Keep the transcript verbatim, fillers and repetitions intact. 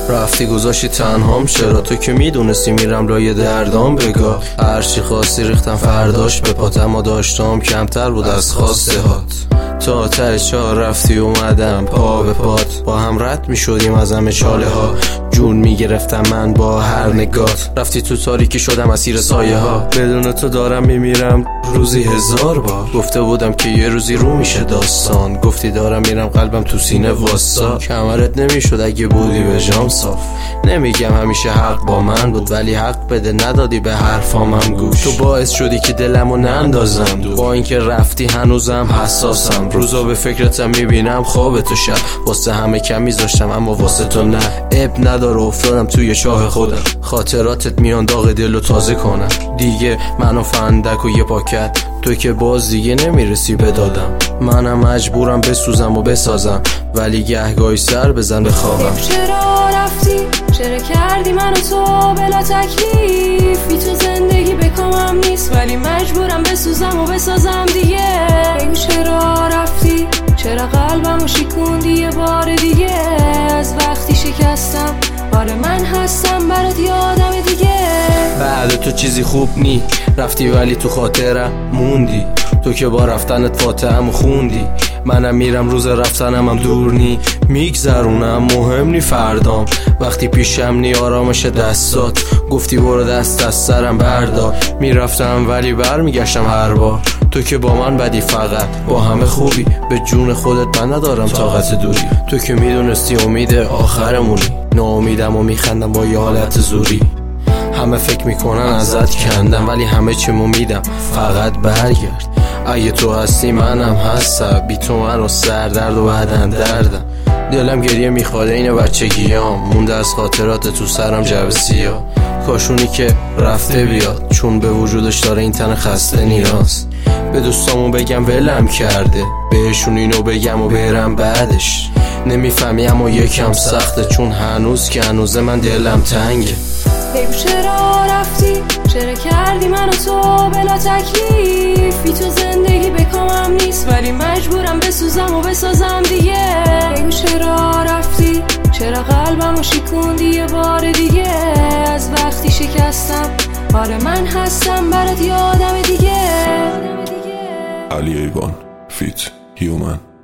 رفتی گذاشتی تنهام، چرا تو که میدونستی میرم لای دردام. بگاه هرچی خواستی ریختم فرداش به پات، اما داشتم کمتر بود از خواسته هات. تا ته چاه رفتی اومدم پا به پات، با هم رد میشدیم از همه چاله ها. جون میگرفتم من با هر نگات، رفتی تو تاریکی شدم اسیر سایه ها. بدون تو دارم میمیرم روزی هزار بار، گفته بودم که یه روزی رو میشه داستان. گفتی دارم میرم قلبم تو سینه واسا، کمرت نمیشد اگه بودی به جام صاف. نمیگم همیشه حق با من بود، ولی حق بده ندادی به حرفامم گوش. تو باعث شدی که دلمو نندازم دور، با اینکه رفتی هنوزم حساسم. روزا به فکرتم میبینم خواب تو شب، واسه همه کم میذاشتم اما واسه تو نه. اب نداره افتادم توی چاه خودم، خاطراتت میان داغ دلو تازه کنم. دیگه منو فندک و یه پاکت، تو که باز دیگه نمیرسی بدادم. منم مجبورم بسوزم و بسازم، ولی گهگاهی سر بزن به خوابم. چرا رفتی؟ چرا کردی منو تو بلا تکلیف؟ بی تو زندگی بکامم نیست، ولی مجبورم بسوزم و بسازم دیگه. چرا رفتی؟ چرا قلبمو شکوندی یه بار دیگه؟ از وقتی شکستم آره من هستم برات یادم دیگه. بعد تو چیزی خوب نی، رفتی ولی تو خاطرم موندی. تو که با رفتنت فاتحه‌مو خوندی، منم میرم روز رفتنم هم دور نی. میگذرونم مهم نی فردام، وقتی پیشم نی آرامش دستات. گفتی برو دست از سرم بردار، میرفتم ولی برمیگشتم هر بار. تو که با من بدی فقط با همه خوبی، به جون خودت من ندارم طاقت دوری. تو که میدونستی امید آخرمونی، ناامیدم و میخندم با یه حالت زوری. همه فکر میکنن ازت کندم، ولی همه چیمو میدم فقط برگرد. اگه تو هستی منم هستم، بی تو منو سردرد و بدن دردم. دلم گریه میخواد این بچگیام، مونده از خاطرات تو سرم جو سیاه. کاشونی که رفته بیاد، چون به وجودش داره این تن خسته نیاز. به دوستامو بگم ولم کرده، بهشون اینو بگم و برم بعدش. نمیفهمی اما یکم سخته، چون هنوز که هنوزه من دلم تنگه. بگو چرا رفتی؟ چرا کردی منو تو بلا تکلیف؟ بی تو زندگی بکامم نیست، ولی مجبورم بسوزم و بسازم دیگه. بگو چرا رفتی؟ چرا قلبمو شکوندی یه بار دیگه؟ از وقتی شکستم آره من هستم برات یادم دیگه. علی ایوان فیت هیومن.